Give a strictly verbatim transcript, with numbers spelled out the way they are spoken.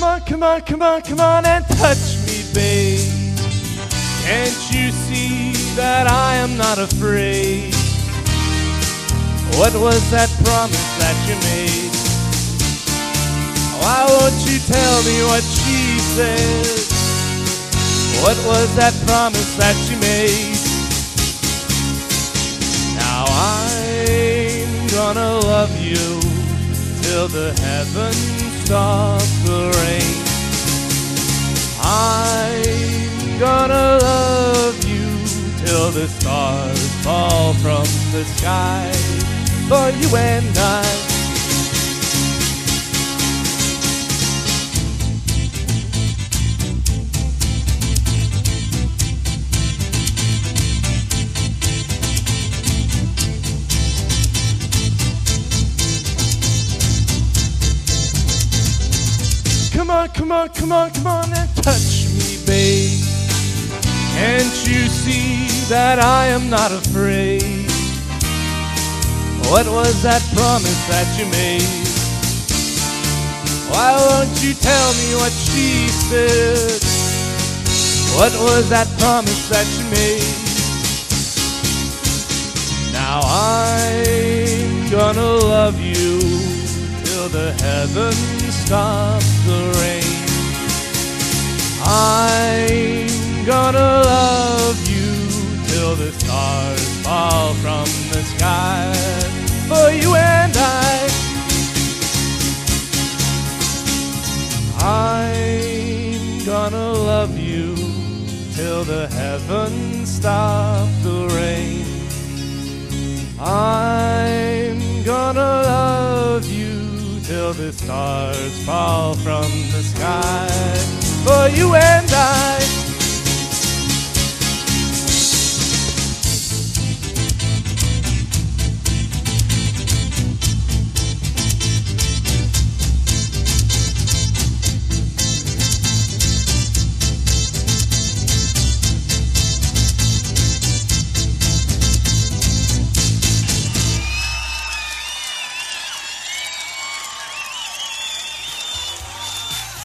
Come on, come on, come on, come on and touch me, babe. Can't you see that I am not afraid? What was that promise that you made? Why won't you tell me what she said? What was that promise that you made? Now I'm gonna love you till the heavens stop the rain. I'm gonna love you till the stars fall from the sky for you and I. Come on, come on, come on, come on and touch me, babe. Can't you see that I am not afraid? What was that promise that you made? Why won't you tell me what she said? What was that promise that you made? Now I'm gonna love you till the heavens stop the rain. I'm gonna love you till the stars fall from the sky for you and I. I'm gonna love you till the heavens stop the rain. I'm gonna love you till the stars fall from the sky for you and